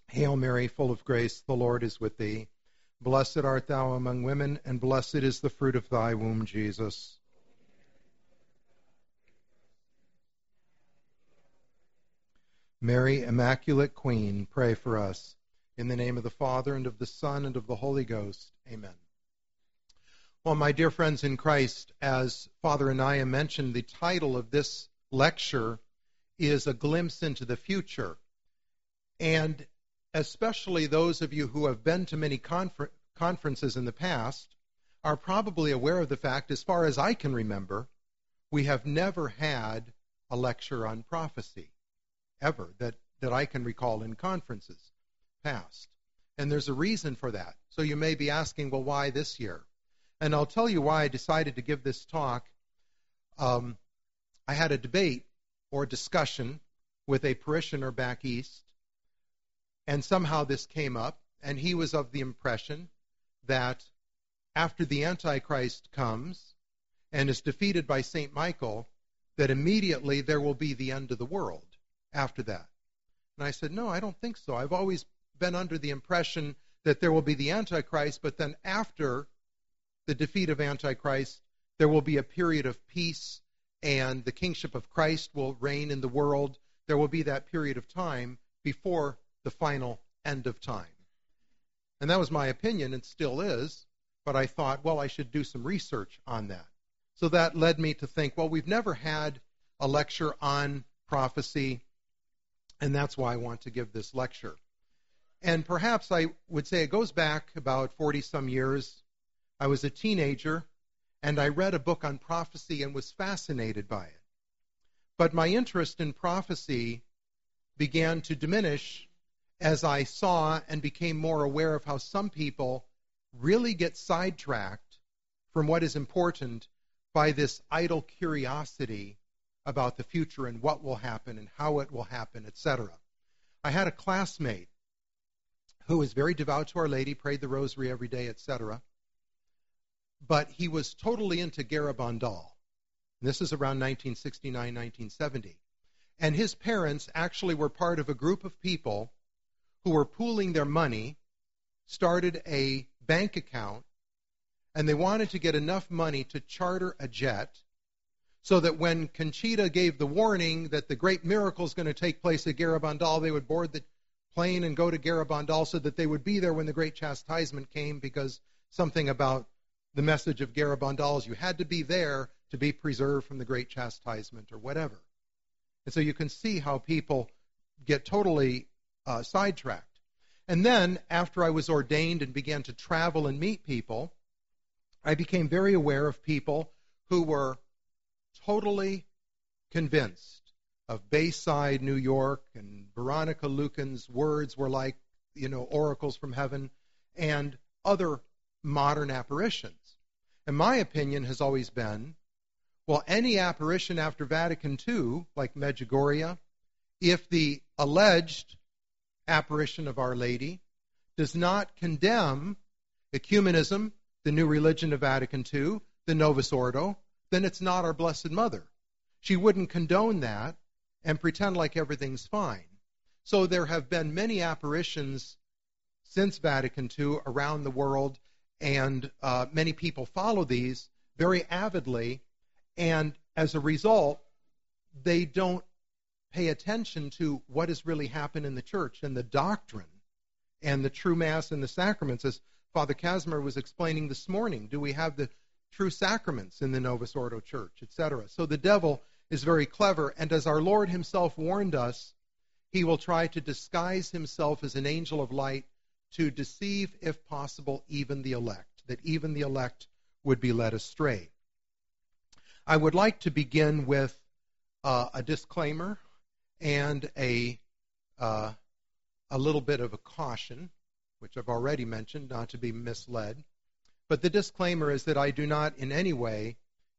Hail Mary, full of grace, the Lord is with thee. Blessed art thou among women, and blessed is the fruit of thy womb, Jesus. Mary, Immaculate Queen, pray for us. In the name of the Father, and of the Son, and of the Holy Ghost. Amen. Well, my dear friends in Christ, as Father Anaya mentioned, the title of this lecture is A Glimpse into the Future. And especially those of you who have been to many conferences in the past are probably aware of the fact, as far as I can remember, we have never had a lecture on prophecy, ever, that I can recall in conferences past. And there's a reason for that. So you may be asking, well, why this year? And I'll tell you why I decided to give this talk. I had a debate or discussion with a parishioner back east, and somehow this came up, and he was of the impression that after the Antichrist comes and is defeated by St. Michael, that immediately there will be the end of the world after that. And I said, no, I don't think so. I've always been under the impression that there will be the Antichrist, but then after the defeat of Antichrist, there will be a period of peace, and the kingship of Christ will reign in the world. There will be that period of time before the final end of time. And that was my opinion, and still is, but I thought, well, I should do some research on that. So that led me to think, well, we've never had a lecture on prophecy, and that's why I want to give this lecture. And perhaps I would say it goes back about 40-some years. I was a teenager, and I read a book on prophecy and was fascinated by it. But my interest in prophecy began to diminish as I saw and became more aware of how some people really get sidetracked from what is important by this idle curiosity about the future and what will happen and how it will happen, etc. I had a classmate who was very devout to Our Lady, prayed the rosary every day, etc. But he was totally into Garabandal. This is around 1969, 1970. And his parents actually were part of a group of people who were pooling their money, started a bank account, and they wanted to get enough money to charter a jet so that when Conchita gave the warning that the great miracle is going to take place at Garabandal, they would board the plane and go to Garabandal so that they would be there when the great chastisement came, because something about the message of Garabandal is you had to be there to be preserved from the great chastisement or whatever. And so you can see how people get totally sidetracked. And then, after I was ordained and began to travel and meet people, I became very aware of people who were totally convinced of Bayside, New York, and Veronica Lucan's words were like, oracles from heaven, and other modern apparitions. And my opinion has always been, well, any apparition after Vatican II, like Medjugorje, if the alleged apparition of Our Lady does not condemn ecumenism, the new religion of Vatican II, the Novus Ordo, then it's not our Blessed Mother. She wouldn't condone that and pretend like everything's fine. So there have been many apparitions since Vatican II around the world, and many people follow these very avidly, and as a result, they don't pay attention to what has really happened in the church and the doctrine and the true Mass and the sacraments. As Father Casimir was explaining this morning, do we have the true sacraments in the Novus Ordo Church, etc.? So the devil is very clever, and as our Lord himself warned us, he will try to disguise himself as an angel of light to deceive, if possible, even the elect, that even the elect would be led astray. I would like to begin with a disclaimer and a little bit of a caution, which I've already mentioned, not to be misled. But the disclaimer is that I do not in any way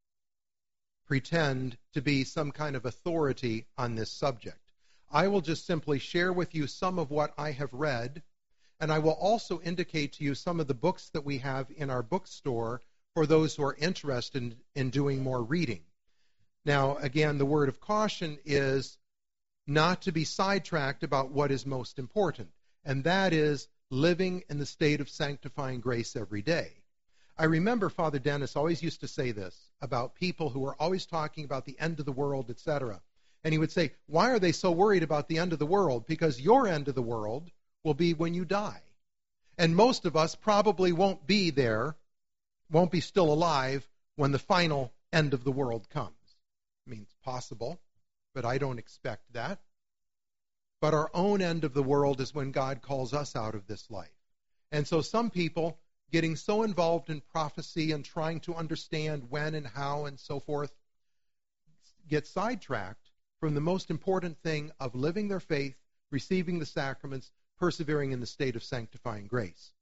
pretend to be some kind of authority on this subject. I will just simply share with you some of what I have read, and I will also indicate to you some of the books that we have in our bookstore for those who are interested in doing more reading. Now, again, the word of caution is not to be sidetracked about what is most important. and that is living in the state of sanctifying grace every day. I remember Father Dennis always used to say this about people who were always talking about the end of the world, etc. And he would say, why are they so worried about the end of the world? Because your end of the world will be when you die. And most of us probably won't be there, won't be still alive when the final end of the world comes. I mean, it's possible, but I don't expect that. But our own end of the world is when God calls us out of this life. And so some people getting so involved in prophecy and trying to understand when and how and so forth get sidetracked from the most important thing of living their faith, receiving the sacraments, persevering in the state of sanctifying grace.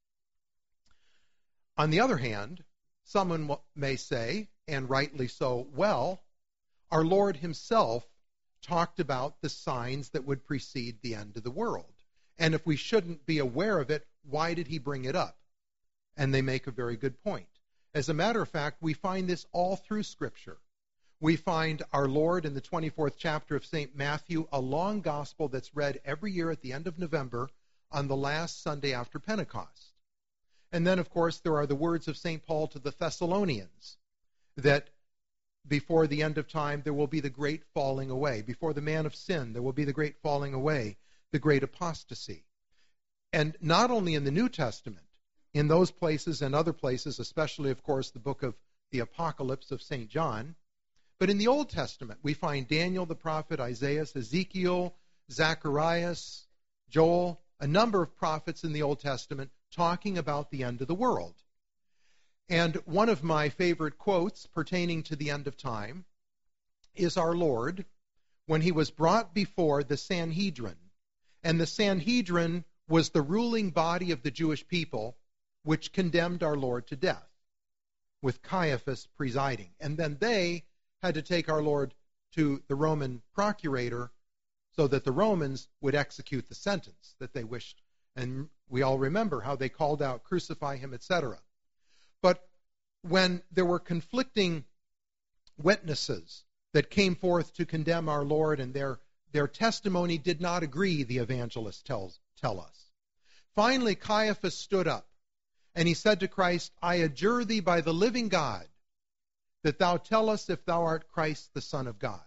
On the other hand, someone may say, and rightly so, well, our Lord himself talked about the signs that would precede the end of the world. And if we shouldn't be aware of it, why did he bring it up? And they make a very good point. As a matter of fact, we find this all through Scripture. We find our Lord in the 24th chapter of St. Matthew, a long gospel that's read every year at the end of November on the last Sunday after Pentecost. And then, of course, there are the words of St. Paul to the Thessalonians, that before the end of time there will be the great falling away. Before the man of sin there will be the great falling away, the great apostasy. And not only in the New Testament, in those places and other places, especially, of course, the book of the Apocalypse of St. John, but in the Old Testament we find Daniel the prophet, Isaiah, Ezekiel, Zacharias, Joel, a number of prophets in the Old Testament talking about the end of the world. And one of my favorite quotes pertaining to the end of time is our Lord when he was brought before the Sanhedrin. And the Sanhedrin was the ruling body of the Jewish people, which condemned our Lord to death, with Caiaphas presiding. And then they had to take our Lord to the Roman procurator so that the Romans would execute the sentence that they wished. And we all remember how they called out, crucify him, etc. But when there were conflicting witnesses that came forth to condemn our Lord, and their testimony did not agree, the evangelists tell us. Finally, Caiaphas stood up, and he said to Christ, I adjure thee by the living God, that thou tell us if thou art Christ, the Son of God.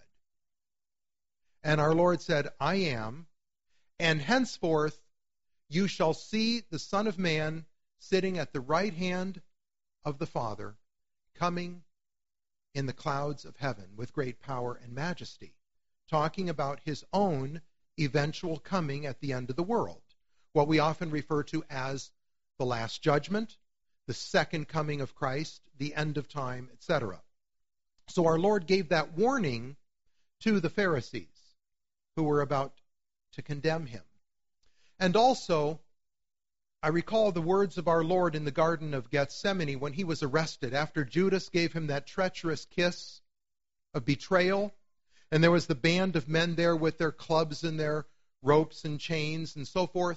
And our Lord said, I am, and henceforth you shall see the Son of Man sitting at the right hand of the Father, coming in the clouds of heaven with great power and majesty, talking about his own eventual coming at the end of the world, what we often refer to as the Last Judgment, the second coming of Christ, the end of time, etc. So our Lord gave that warning to the Pharisees who were about to condemn him. And also, I recall the words of our Lord in the Garden of Gethsemane when he was arrested after Judas gave him that treacherous kiss of betrayal. And there was the band of men there with their clubs and their ropes and chains and so forth.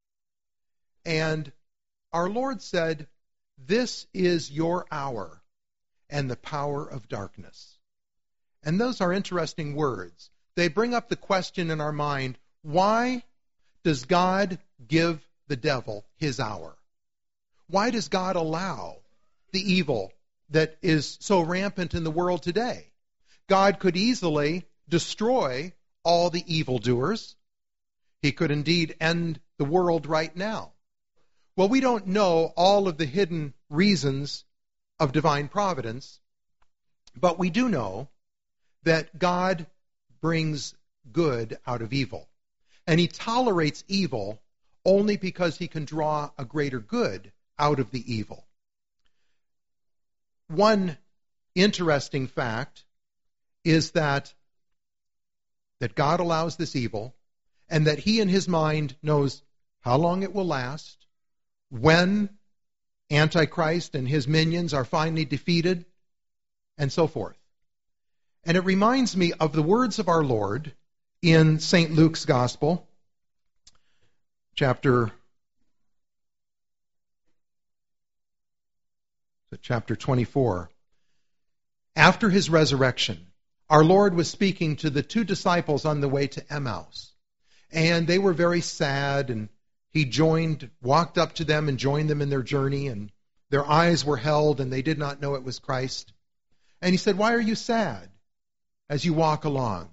And our Lord said, this is your hour and the power of darkness. And those are interesting words. They bring up the question in our mind, why does God give the devil his hour? Why does God allow the evil that is so rampant in the world today? God could easily destroy all the evildoers. He could indeed end the world right now. Well, we don't know all of the hidden reasons of divine providence, but we do know that God brings good out of evil. And he tolerates evil only because he can draw a greater good out of the evil. One interesting fact is that God allows this evil, and that he in his mind knows how long it will last, when Antichrist and his minions are finally defeated, and so forth. And it reminds me of the words of our Lord in St. Luke's Gospel, chapter 24. After his resurrection, our Lord was speaking to the two disciples on the way to Emmaus. And they were very sad and he walked up to them and joined them in their journey, and their eyes were held and they did not know it was Christ. And he said, "Why are you sad as you walk along?"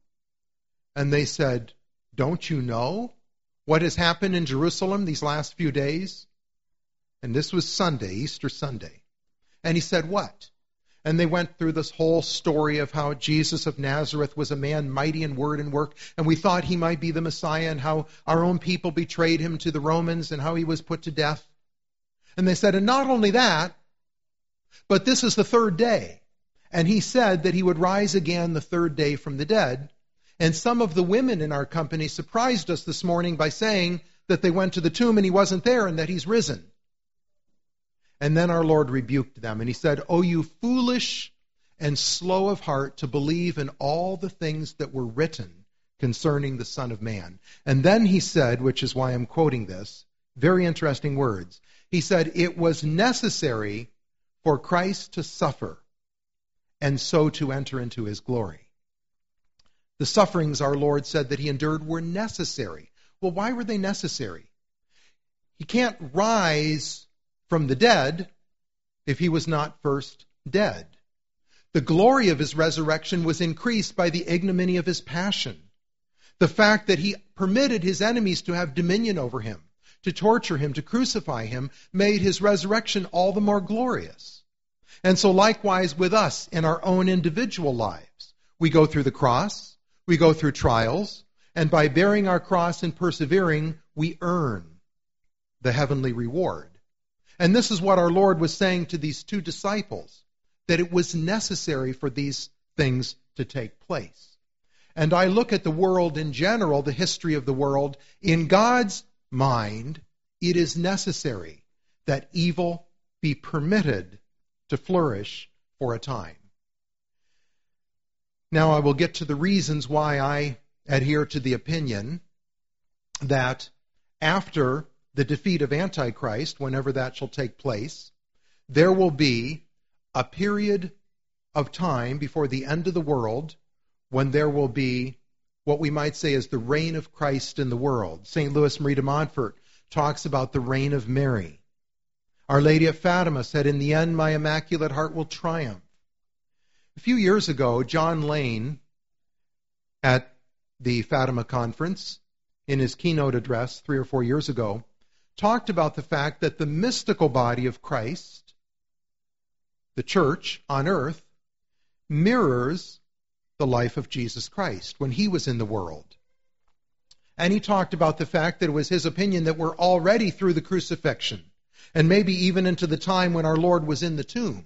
And they said, "Don't you know what has happened in Jerusalem these last few days?" And this was Sunday, Easter Sunday. And he said, "What?" And they went through this whole story of how Jesus of Nazareth was a man mighty in word and work, and we thought he might be the Messiah, and how our own people betrayed him to the Romans, and how he was put to death. And they said, and not only that, but this is the third day. And he said that he would rise again the third day from the dead. And some of the women in our company surprised us this morning by saying that they went to the tomb and he wasn't there and that he's risen. And then our Lord rebuked them, and he said, "O you foolish and slow of heart to believe in all the things that were written concerning the Son of Man." And then he said, which is why I'm quoting this, very interesting words. He said, "It was necessary for Christ to suffer, and so to enter into his glory." The sufferings our Lord said that he endured were necessary. Well, why were they necessary? He can't rise from the dead if he was not first dead. The glory of his resurrection was increased by the ignominy of his passion. The fact that he permitted his enemies to have dominion over him, to torture him, to crucify him, made his resurrection all the more glorious. And so likewise with us in our own individual lives. We go through the cross, we go through trials, and by bearing our cross and persevering, we earn the heavenly reward. And this is what our Lord was saying to these two disciples, that it was necessary for these things to take place. And I look at the world in general, the history of the world. In God's mind, it is necessary that evil be permitted to flourish for a time. Now I will get to the reasons why I adhere to the opinion that after the defeat of Antichrist, whenever that shall take place, there will be a period of time before the end of the world when there will be what we might say is the reign of Christ in the world. St. Louis Marie de Montfort talks about the reign of Mary. Our Lady of Fatima said, "In the end, my immaculate heart will triumph." A few years ago, John Lane, at the Fatima Conference, in his keynote address 3 or 4 years ago, talked about the fact that the mystical body of Christ, the church on earth, mirrors the life of Jesus Christ when he was in the world. And he talked about the fact that it was his opinion that we're already through the crucifixion, and maybe even into the time when our Lord was in the tomb.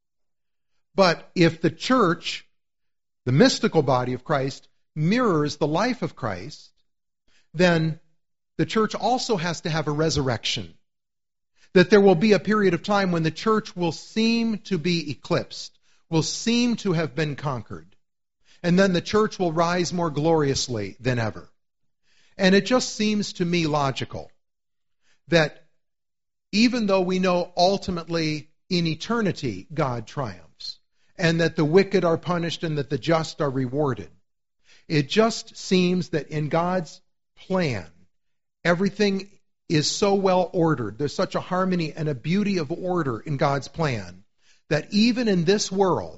But if the church, the mystical body of Christ, mirrors the life of Christ, then the church also has to have a resurrection. That there will be a period of time when the church will seem to be eclipsed, will seem to have been conquered. And then the church will rise more gloriously than ever. And it just seems to me logical that even though we know ultimately in eternity God triumphs, and that the wicked are punished and that the just are rewarded, it just seems that in God's plan, everything is so well ordered. There's such a harmony and a beauty of order in God's plan that even in this world,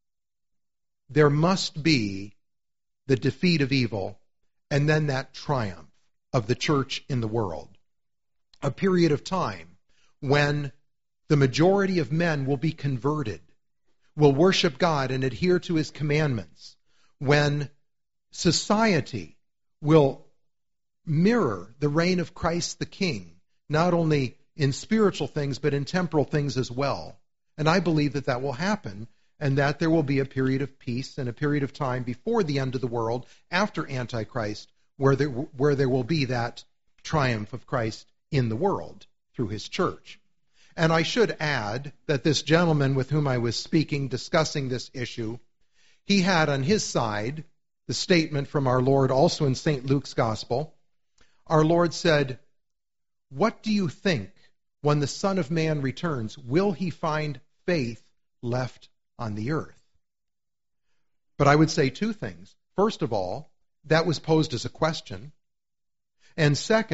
there must be the defeat of evil and then that triumph of the church in the world. A period of time when the majority of men will be converted, will worship God and adhere to his commandments, when society will mirror the reign of Christ the King, not only in spiritual things, but in temporal things as well. And I believe that that will happen, and that there will be a period of peace and a period of time before the end of the world, after Antichrist, where there will be that triumph of Christ in the world through his church. And I should add that this gentleman with whom I was speaking, discussing this issue, he had on his side the statement from our Lord also in St. Luke's Gospel. Our Lord said, "What do you think when the Son of Man returns? Will he find faith left on the earth?" But I would say two things. First of all, that was posed as a question. And second,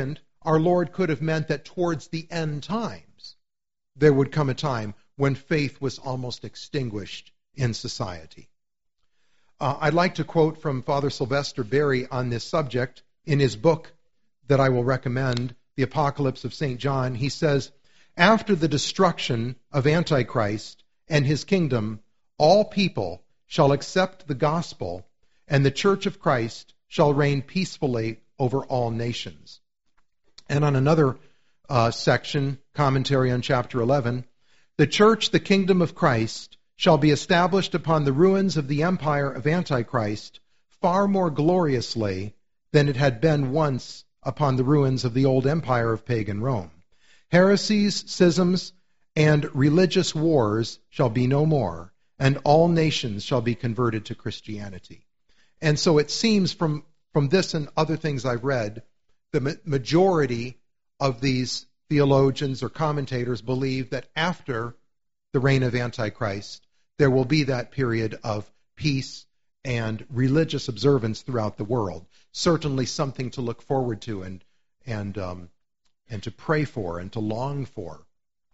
our Lord could have meant that towards the end times, there would come a time when faith was almost extinguished in society. I'd like to quote from Father Sylvester Berry on this subject in his book that I will recommend, The Apocalypse of St. John. He says, "After the destruction of Antichrist and his kingdom, all people shall accept the gospel, and the Church of Christ shall reign peacefully over all nations." And on another section, commentary on chapter 11, "The Church, the kingdom of Christ, shall be established upon the ruins of the empire of Antichrist far more gloriously than it had been once upon the ruins of the old empire of pagan Rome. Heresies, schisms, and religious wars shall be no more, and all nations shall be converted to Christianity." And so it seems from this and other things I've read, the majority of these theologians or commentators believe that after the reign of Antichrist, there will be that period of peace and religious observance throughout the world. Certainly something to look forward to and to pray for and to long for.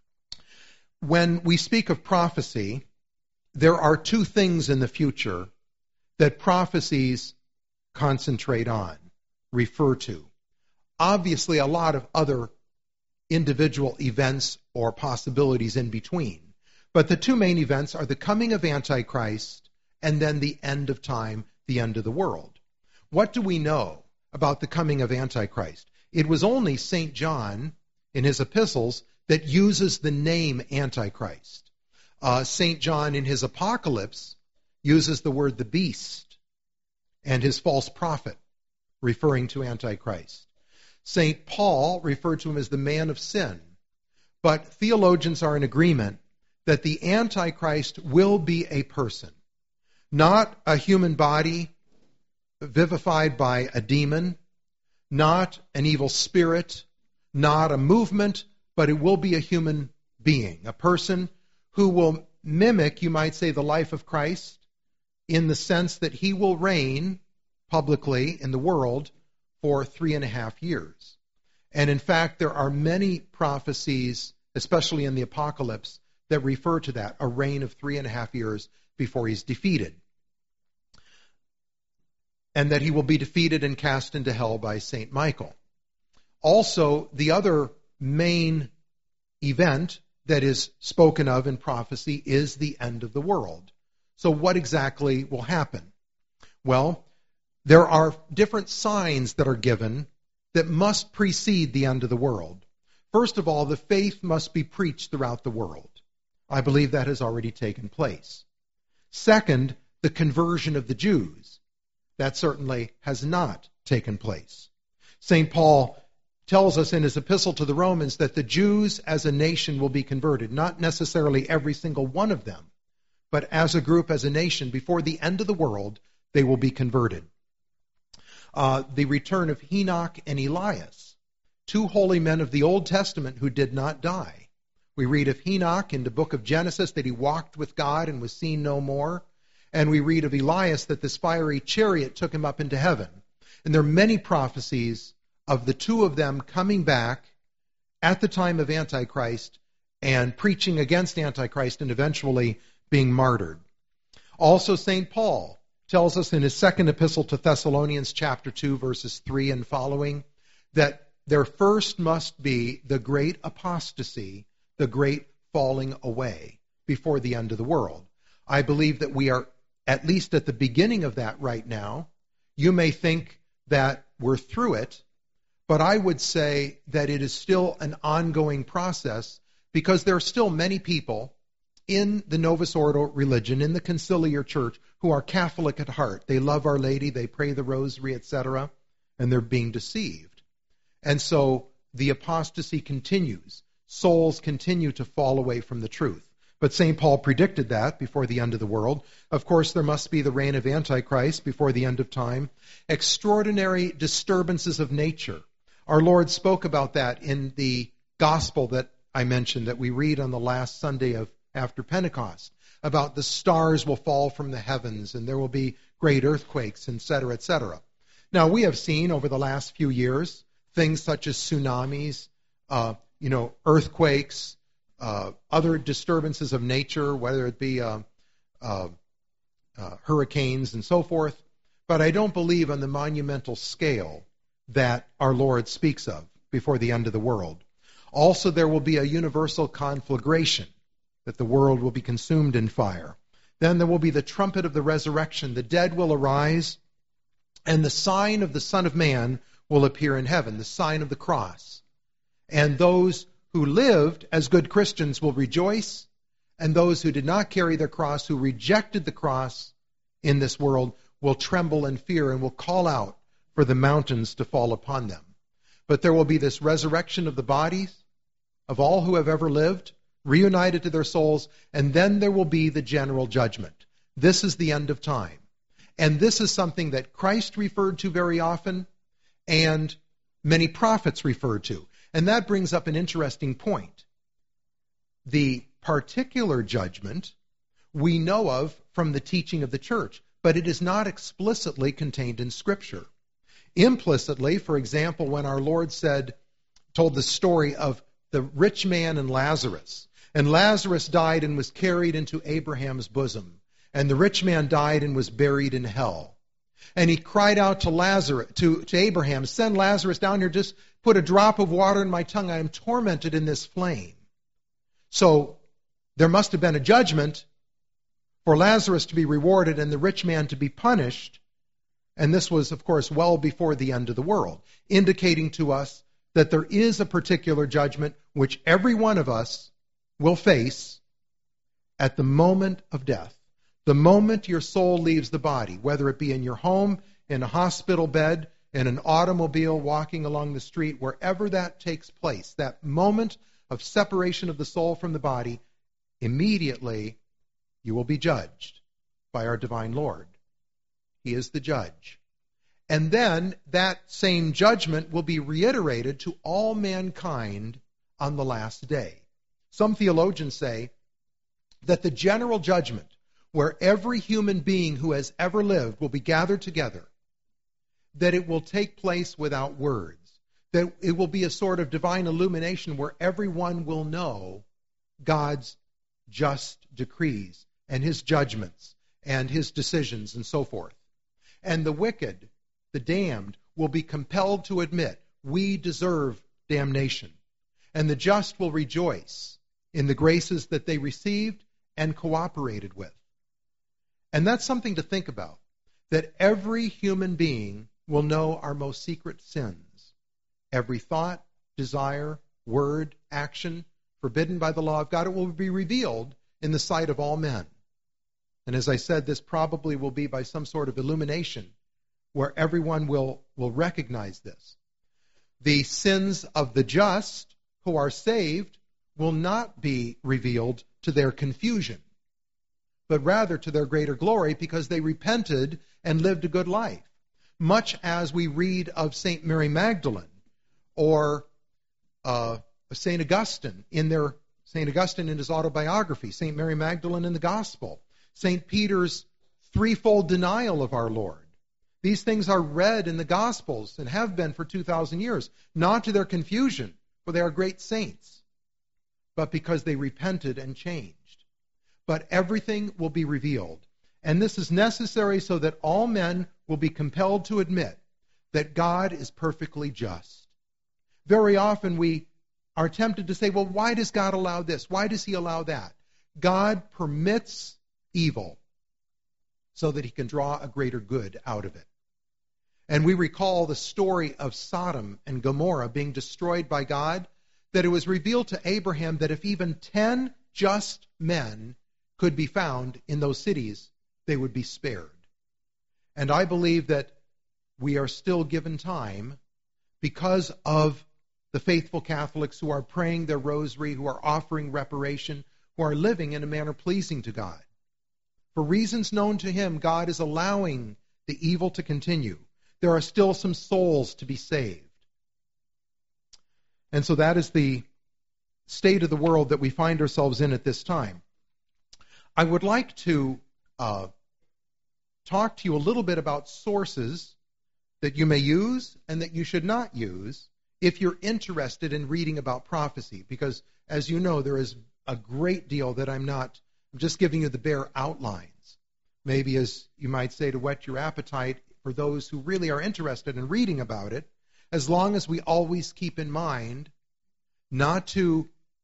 When we speak of prophecy, there are two things in the future that prophecies concentrate on, refer to. Obviously, a lot of other individual events or possibilities in between. But the two main events are the coming of Antichrist and then the end of time, the end of the world. What do we know about the coming of Antichrist? It was only St. John in his epistles that uses the name Antichrist. St. John in his Apocalypse uses the word the beast and his false prophet, referring to Antichrist. St. Paul referred to him as the man of sin. But theologians are in agreement that the Antichrist will be a person, not a human body vivified by a demon, not an evil spirit, not a movement, but it will be a human being, a person who will mimic, you might say, the life of Christ in the sense that he will reign publicly in the world for 3.5 years. And in fact, there are many prophecies, especially in the Apocalypse, that refer to that, a reign of 3.5 years before he's defeated. And that he will be defeated and cast into hell by St. Michael. Also, the other main event that is spoken of in prophecy is the end of the world. So what exactly will happen? Well, there are different signs that are given that must precede the end of the world. First of all, the faith must be preached throughout the world. I believe that has already taken place. Second, the conversion of the Jews. That certainly has not taken place. St. Paul tells us in his epistle to the Romans that the Jews as a nation will be converted, not necessarily every single one of them, but as a group, as a nation, before the end of the world, they will be converted. The return of Enoch and Elias, two holy men of the Old Testament who did not die. We read of Enoch in the book of Genesis that he walked with God and was seen no more. And we read of Elias that this fiery chariot took him up into heaven. And there are many prophecies of the two of them coming back at the time of Antichrist and preaching against Antichrist and eventually being martyred. Also, St. Paul tells us in his second epistle to Thessalonians chapter 2, verses 3 and following, that there first must be the great apostasy, the great falling away before the end of the world. I believe that we are at least at the beginning of that right now. You may think that we're through it, but I would say that it is still an ongoing process because there are still many people in the Novus Ordo religion, in the conciliar church, who are Catholic at heart. They love Our Lady, they pray the rosary, etc., and they're being deceived. And so the apostasy continues. Souls continue to fall away from the truth. But St. Paul predicted that before the end of the world. Of course, there must be the reign of Antichrist before the end of time. Extraordinary disturbances of nature. Our Lord spoke about that in the gospel that I mentioned, that we read on the last Sunday of after Pentecost, about the stars will fall from the heavens and there will be great earthquakes, etc., etc. Now, we have seen over the last few years things such as tsunamis, earthquakes, other disturbances of nature, whether it be hurricanes and so forth. But I don't believe on the monumental scale that our Lord speaks of before the end of the world. Also, there will be a universal conflagration, that the world will be consumed in fire. Then there will be the trumpet of the resurrection. The dead will arise, and the sign of the Son of Man will appear in heaven, the sign of the cross. And those who lived as good Christians will rejoice, and those who did not carry their cross, who rejected the cross in this world, will tremble in fear and will call out for the mountains to fall upon them. But there will be this resurrection of the bodies of all who have ever lived, reunited to their souls, and then there will be the general judgment. This is the end of time. And this is something that Christ referred to very often, and many prophets referred to. And that brings up an interesting point. The particular judgment we know of from the teaching of the church, but it is not explicitly contained in Scripture. Implicitly, for example, when our Lord told the story of the rich man and Lazarus died and was carried into Abraham's bosom, and the rich man died and was buried in hell. And he cried out to Abraham, "Send Lazarus down here, just put a drop of water in my tongue. I am tormented in this flame." So there must have been a judgment for Lazarus to be rewarded and the rich man to be punished. And this was, of course, well before the end of the world, indicating to us that there is a particular judgment which every one of us will face at the moment of death. The moment your soul leaves the body, whether it be in your home, in a hospital bed, in an automobile, walking along the street, wherever that takes place, that moment of separation of the soul from the body, immediately you will be judged by our divine Lord. He is the judge. And then that same judgment will be reiterated to all mankind on the last day. Some theologians say that the general judgment, where every human being who has ever lived will be gathered together, that it will take place without words, that it will be a sort of divine illumination where everyone will know God's just decrees and his judgments and his decisions and so forth. And the wicked, the damned, will be compelled to admit, we deserve damnation. And the just will rejoice in the graces that they received and cooperated with. And that's something to think about, that every human being will know our most secret sins. Every thought, desire, word, action, forbidden by the law of God, it will be revealed in the sight of all men. And as I said, this probably will be by some sort of illumination where everyone will recognize this. The sins of the just who are saved will not be revealed to their confusion, but rather to their greater glory because they repented and lived a good life. Much as we read of St. Mary Magdalene or St. Augustine in his autobiography, St. Mary Magdalene in the Gospel, St. Peter's threefold denial of our Lord. These things are read in the Gospels and have been for 2,000 years, not to their confusion, for they are great saints, but because they repented and changed. But everything will be revealed. And this is necessary so that all men will be compelled to admit that God is perfectly just. Very often we are tempted to say, well, why does God allow this? Why does he allow that? God permits evil so that he can draw a greater good out of it. And we recall the story of Sodom and Gomorrah being destroyed by God, that it was revealed to Abraham that if even 10 just men could be found in those cities, they would be spared. And I believe that we are still given time because of the faithful Catholics who are praying their rosary, who are offering reparation, who are living in a manner pleasing to God. For reasons known to him, God is allowing the evil to continue. There are still some souls to be saved. And so that is the state of the world that we find ourselves in at this time. I would like to talk to you a little bit about sources that you may use and that you should not use if you're interested in reading about prophecy, because as you know, there is a great deal that I'm just giving you the bare outlines. Maybe, as you might say, to whet your appetite for those who really are interested in reading about it, as long as we always keep in mind not to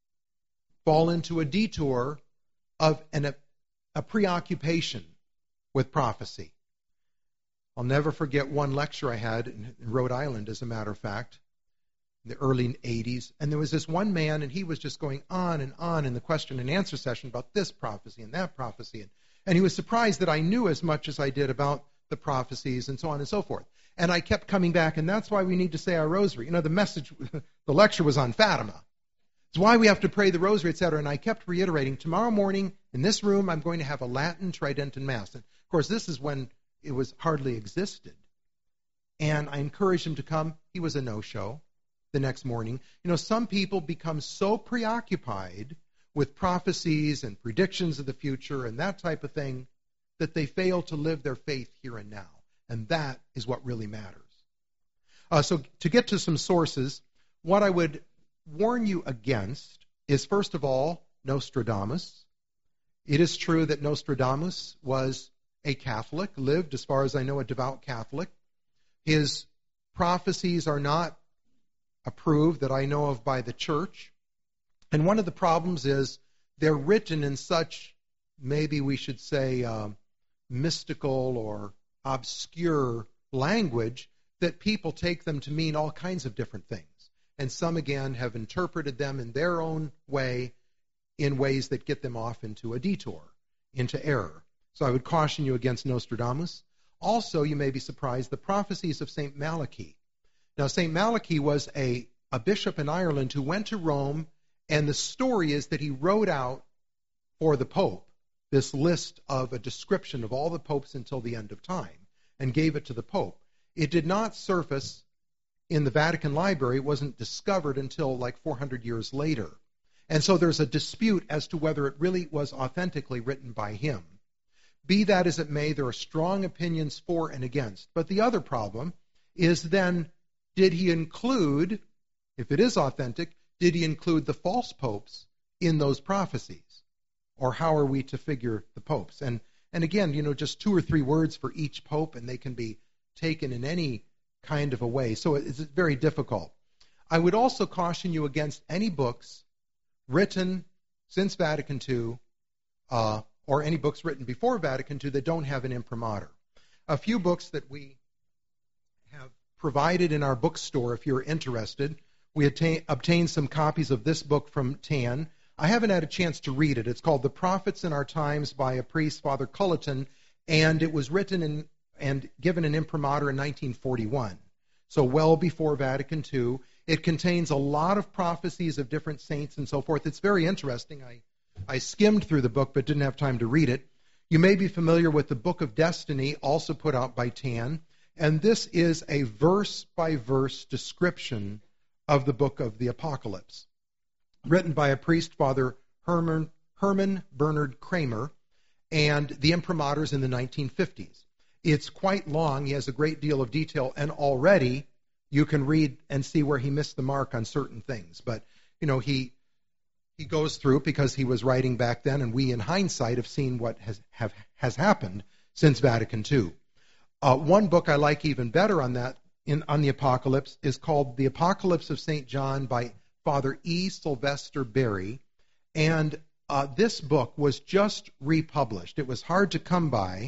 fall into a detour of a preoccupation with prophecy. I'll never forget one lecture I had in Rhode Island, as a matter of fact, in the early 80s, and there was this one man, and he was just going on in the question and answer session about this prophecy and that prophecy, and he was surprised that I knew as much as I did about the prophecies and so on and so forth. And I kept coming back, and that's why we need to say our rosary. You know, the lecture was on Fatima. It's why we have to pray the rosary, etc. And I kept reiterating, tomorrow morning in this room, I'm going to have a Latin Tridentan Mass. And of course, this is when it was hardly existed. And I encouraged him to come. He was a no-show the next morning. You know, some people become so preoccupied with prophecies and predictions of the future and that type of thing that they fail to live their faith here and now. And that is what really matters. So to get to some sources, what I would warn you against is, first of all, Nostradamus. It is true that Nostradamus was a Catholic, lived, as far as I know, a devout Catholic. His prophecies are not approved that I know of by the church. And one of the problems is they're written in such, maybe we should say, mystical or obscure language that people take them to mean all kinds of different things. And some, again, have interpreted them in their own way, in ways that get them off into a detour, into error. So I would caution you against Nostradamus. Also, you may be surprised, the prophecies of St. Malachy. Now, St. Malachy was a bishop in Ireland who went to Rome, and the story is that he wrote out for the Pope this list of a description of all the popes until the end of time, and gave it to the Pope. It did not surface in the Vatican Library. It wasn't discovered until like 400 years later. And so there's a dispute as to whether it really was authentically written by him. Be that as it may, there are strong opinions for and against. But the other problem is then, did he include, if it is authentic, did he include the false popes in those prophecies? Or how are we to figure the popes? And again, you know, just 2 or 3 words for each pope, and they can be taken in any kind of a way. So it's very difficult. I would also caution you against any books written since Vatican II, or any books written before Vatican II that don't have an imprimatur. A few books that we have provided in our bookstore, if you're interested. We obtained some copies of this book from TAN. I haven't had a chance to read it. It's called The Prophets in Our Times by a priest, Father Culleton, and it was written and given an imprimatur in 1941, so well before Vatican II. It contains a lot of prophecies of different saints and so forth. It's very interesting. I skimmed through the book but didn't have time to read it. You may be familiar with the Book of Destiny, also put out by TAN, and this is a verse-by-verse description of the book of the Apocalypse, written by a priest, Father Herman Bernard Kramer, and the imprimaturs in the 1950s. It's quite long. He has a great deal of detail, and already you can read and see where he missed the mark on certain things. But, you know, he goes through, because he was writing back then, and we in hindsight have seen what has happened since Vatican II. One book I like even better on that, on the Apocalypse, is called The Apocalypse of St. John by Father E. Sylvester Berry. And this book was just republished. It was hard to come by.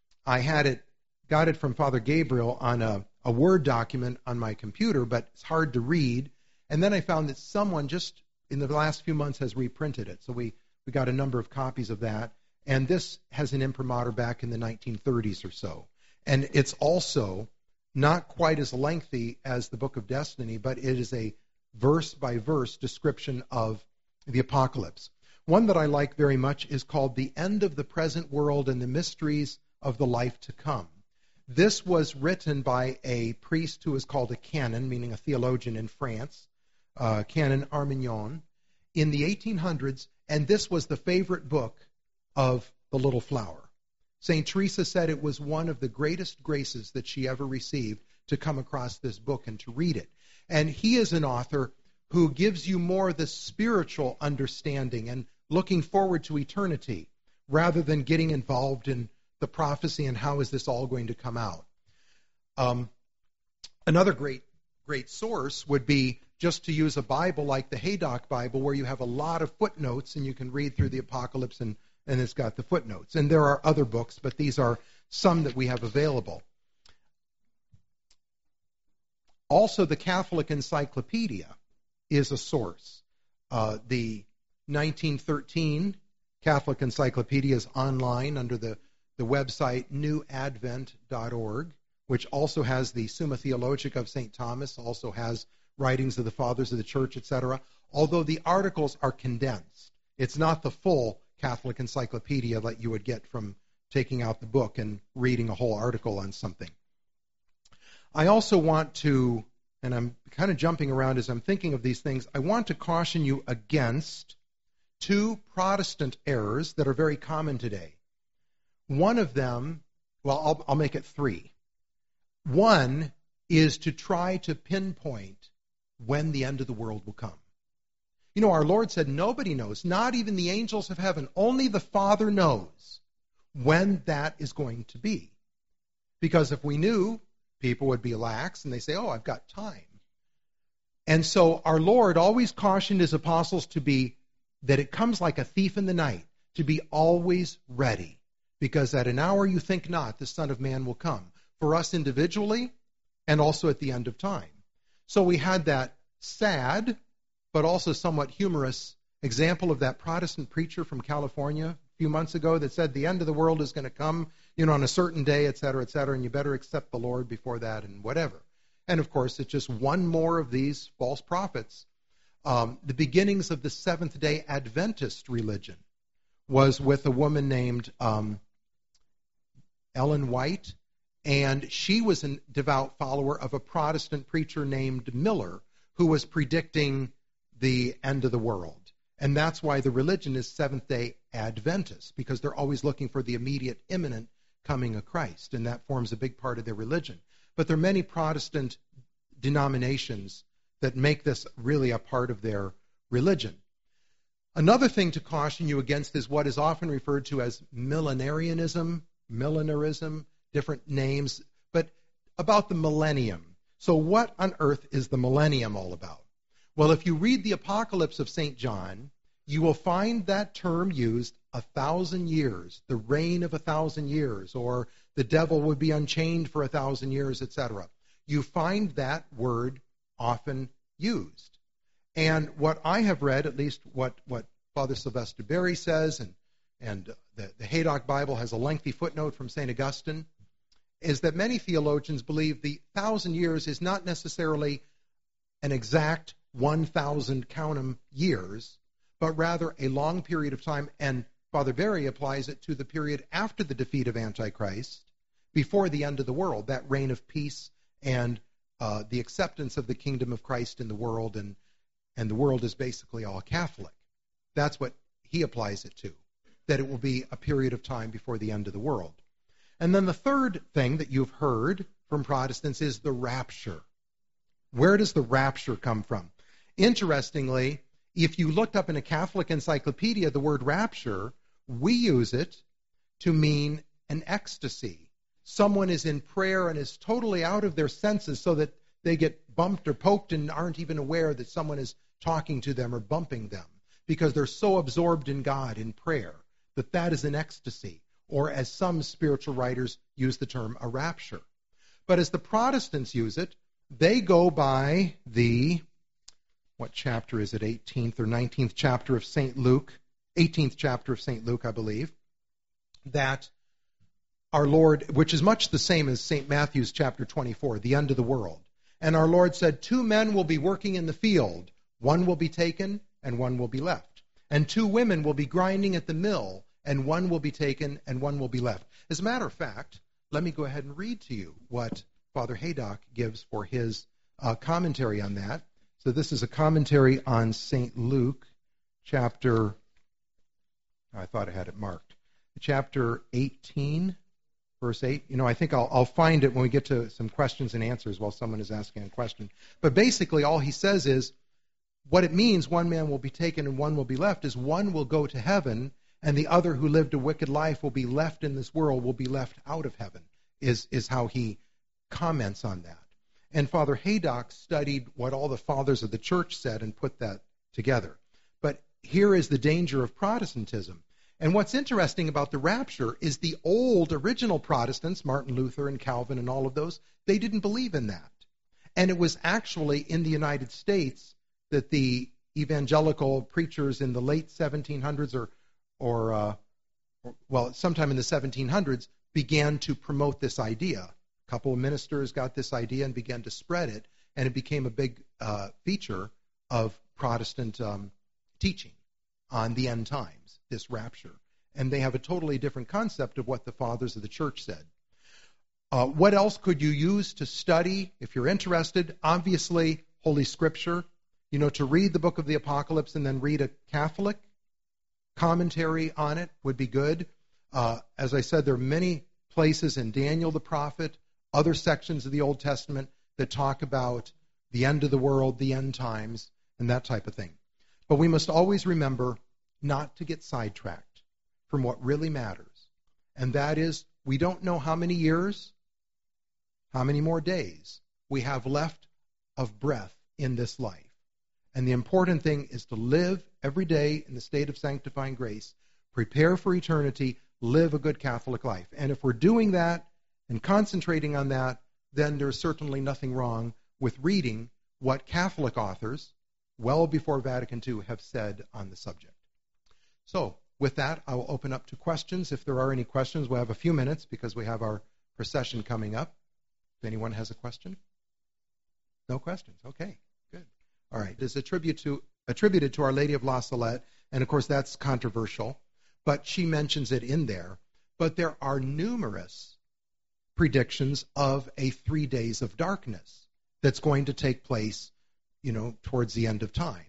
I got it from Father Gabriel on a Word document on my computer, but it's hard to read. And then I found that someone just in the last few months has reprinted it. So we got a number of copies of that. And this has an imprimatur back in the 1930s or so. And it's also not quite as lengthy as the Book of Destiny, but it is a verse-by-verse description of the Apocalypse. One that I like very much is called The End of the Present World and the Mysteries of the Life to Come. This was written by a priest who is called a canon, meaning a theologian in France, Canon Armignon, in the 1800s, and this was the favorite book of the Little Flower. St. Teresa said it was one of the greatest graces that she ever received to come across this book and to read it. And he is an author who gives you more the spiritual understanding and looking forward to eternity rather than getting involved in the prophecy and how is this all going to come out. Another great source would be just to use a Bible like the Haydock Bible, where you have a lot of footnotes and you can read through the Apocalypse and it's got the footnotes. And there are other books, but these are some that we have available. Also, the Catholic Encyclopedia is a source. The 1913 Catholic Encyclopedia is online under the website newadvent.org, which also has the Summa Theologica of St. Thomas, also has writings of the Fathers of the Church, etc., although the articles are condensed. It's not the full Catholic Encyclopedia that you would get from taking out the book and reading a whole article on something. I also want to, and I'm kind of jumping around as I'm thinking of these things, I want to caution you against two Protestant errors that are very common today. One of them, well, I'll make it three. One is to try to pinpoint when the end of the world will come. You know, our Lord said nobody knows, not even the angels of heaven, only the Father knows when that is going to be. Because if we knew, people would be lax and they say, oh, I've got time. And so our Lord always cautioned his apostles to be, that it comes like a thief in the night, to be always ready. Because at an hour you think not, the Son of Man will come. For us individually, and also at the end of time. So we had that sad, but also somewhat humorous example of that Protestant preacher from California a few months ago that said the end of the world is going to come, on a certain day, et cetera, and you better accept the Lord before that and whatever. And of course, it's just one more of these false prophets. The beginnings of the Seventh-day Adventist religion was with a woman named Ellen White, and she was a devout follower of a Protestant preacher named Miller, who was predicting the end of the world. And that's why the religion is Seventh-day Adventist, because they're always looking for the immediate, imminent coming of Christ, and that forms a big part of their religion. But there are many Protestant denominations that make this really a part of their religion. Another thing to caution you against is what is often referred to as millenarism, different names, but about the millennium. So what on earth is the millennium all about? Well, if you read the Apocalypse of St. John, you will find that term used 1,000 years, the reign of 1,000 years, or the devil would be unchained for 1,000 years, etc. You find that word often used. And what I have read, at least what Father Sylvester Berry says, and the Haydock Bible has a lengthy footnote from St. Augustine, is that many theologians believe the 1,000 years is not necessarily an exact 1,000 count 'em years, but rather a long period of time. And Father Berry applies it to the period after the defeat of Antichrist, before the end of the world, that reign of peace and the acceptance of the kingdom of Christ in the world, and the world is basically all Catholic. That's what he applies it to, that it will be a period of time before the end of the world. And then the third thing that you've heard from Protestants is the rapture. Where does the rapture come from? Interestingly, if you looked up in a Catholic encyclopedia the word rapture, we use it to mean an ecstasy. Someone is in prayer and is totally out of their senses so that they get bumped or poked and aren't even aware that someone is talking to them or bumping them, because they're so absorbed in God, in prayer, that is an ecstasy, or as some spiritual writers use the term, a rapture. But as the Protestants use it, they go by the, what chapter is it, 18th or 19th chapter of St. Luke, 18th chapter of St. Luke, I believe, that our Lord, which is much the same as St. Matthew's chapter 24, the end of the world. And our Lord said, 2 men will be working in the field. One will be taken and one will be left. And 2 women will be grinding at the mill, and one will be taken and one will be left. As a matter of fact, let me go ahead and read to you what Father Haydock gives for his commentary on that. So this is a commentary on St. Luke, chapter, I thought I had it marked, chapter 18. verse 8. I think I'll find it when we get to some questions and answers while someone is asking a question. But basically all he says is, what it means, one man will be taken and one will be left, is one will go to heaven and the other who lived a wicked life will be left in this world, will be left out of heaven, is how he comments on that. And Father Haydock studied what all the fathers of the church said and put that together. But here is the danger of Protestantism. And what's interesting about the rapture is the old original Protestants, Martin Luther and Calvin and all of those, they didn't believe in that. And it was actually in the United States that the evangelical preachers in the late 1700s or sometime in the 1700s began to promote this idea. A couple of ministers got this idea and began to spread it, and it became a big feature of Protestant teaching on the end times, this rapture. And they have a totally different concept of what the fathers of the church said. What else could you use to study if you're interested? Obviously, Holy Scripture. To read the book of the Apocalypse and then read a Catholic commentary on it would be good. As I said, there are many places in Daniel the prophet, other sections of the Old Testament that talk about the end of the world, the end times, and that type of thing. But we must always remember not to get sidetracked from what really matters. And that is, we don't know how many years, how many more days we have left of breath in this life. And the important thing is to live every day in the state of sanctifying grace, prepare for eternity, live a good Catholic life. And if we're doing that and concentrating on that, then there's certainly nothing wrong with reading what Catholic authors, well before Vatican II, have said on the subject. So, with that, I will open up to questions. If there are any questions, we'll have a few minutes because we have our procession coming up. If anyone has a question? No questions? Okay, good. All right, it's attributed to Our Lady of La Salette, and of course that's controversial, but she mentions it in there. But there are numerous predictions of a 3 days of darkness that's going to take place, towards the end of time,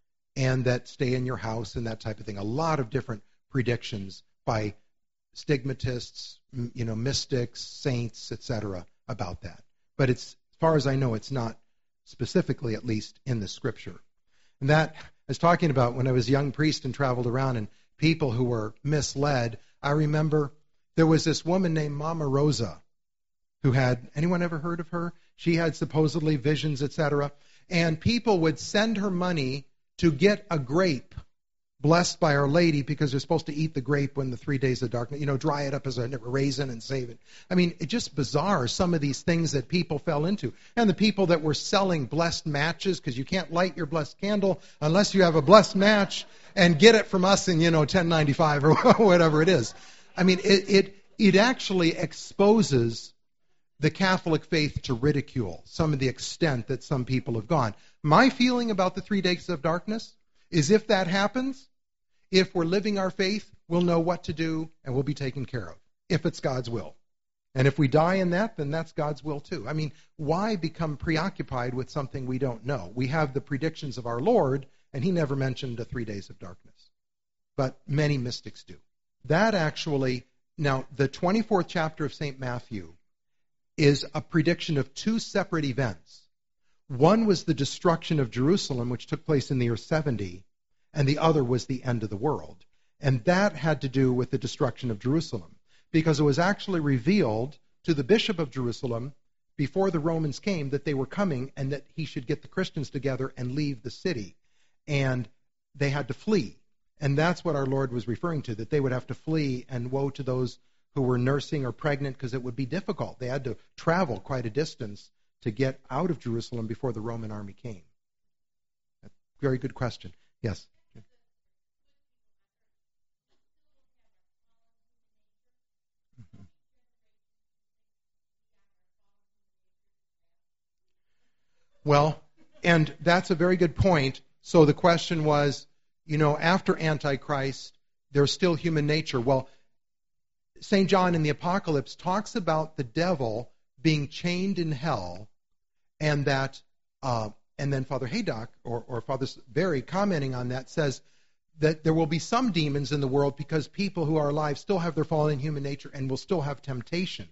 and that stay in your house and that type of thing. A lot of different predictions by stigmatists, mystics, saints, etc., about that. But as far as I know, it's not specifically, at least, in the Scripture. And that, I was talking about when I was a young priest and traveled around, and people who were misled. I remember there was this woman named Mama Rosa who had, anyone ever heard of her? She had supposedly visions, etc. And people would send her money to get a grape blessed by Our Lady because they're supposed to eat the grape when the 3 days of darkness, dry it up as a raisin and save it. I mean, it's just bizarre, some of these things that people fell into. And the people that were selling blessed matches, because you can't light your blessed candle unless you have a blessed match, and get it from us in, $10.95 or whatever it is. I mean, it actually exposes the Catholic faith to ridicule, some of the extent that some people have gone. My feeling about the 3 days of darkness is if that happens, if we're living our faith, we'll know what to do and we'll be taken care of, if it's God's will. And if we die in that, then that's God's will too. I mean, why become preoccupied with something we don't know? We have the predictions of our Lord, and he never mentioned the 3 days of darkness. But many mystics do. That actually, now the 24th chapter of St. Matthew is a prediction of two separate events. One was the destruction of Jerusalem, which took place in the year 70, and the other was the end of the world. And that had to do with the destruction of Jerusalem, because it was actually revealed to the bishop of Jerusalem before the Romans came that they were coming and that he should get the Christians together and leave the city. And they had to flee. And that's what our Lord was referring to, that they would have to flee, and woe to those who were nursing or pregnant, because it would be difficult. They had to travel quite a distance to get out of Jerusalem before the Roman army came. Very good question. Yes? Mm-hmm. Well, and that's a very good point. So the question was, after Antichrist, there's still human nature. Well, St. John in the Apocalypse talks about the devil being chained in hell, and that, and then Father Haydock or Father Berry commenting on that says that there will be some demons in the world because people who are alive still have their fallen human nature and will still have temptation.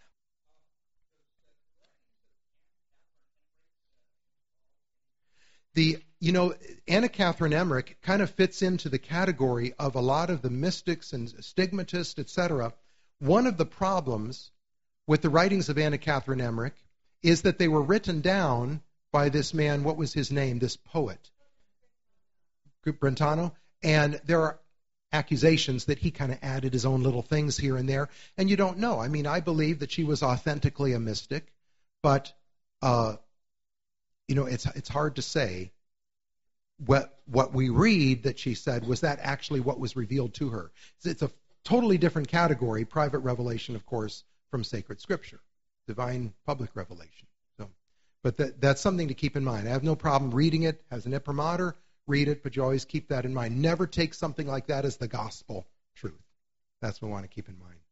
Anna Catherine Emmerich kind of fits into the category of a lot of the mystics and stigmatists, etc. One of the problems with the writings of Anna Catherine Emmerich is that they were written down by this man, what was his name, this poet, Brentano, and there are accusations that he kind of added his own little things here and there, and you don't know. I mean, I believe that she was authentically a mystic, but it's hard to say what we read that she said, was that actually what was revealed to her? It's a totally different category, private revelation, of course, from sacred scripture, divine public revelation. But that's something to keep in mind. I have no problem reading it as an imprimatur, read it, but you always keep that in mind. Never take something like that as the gospel truth. That's what we want to keep in mind.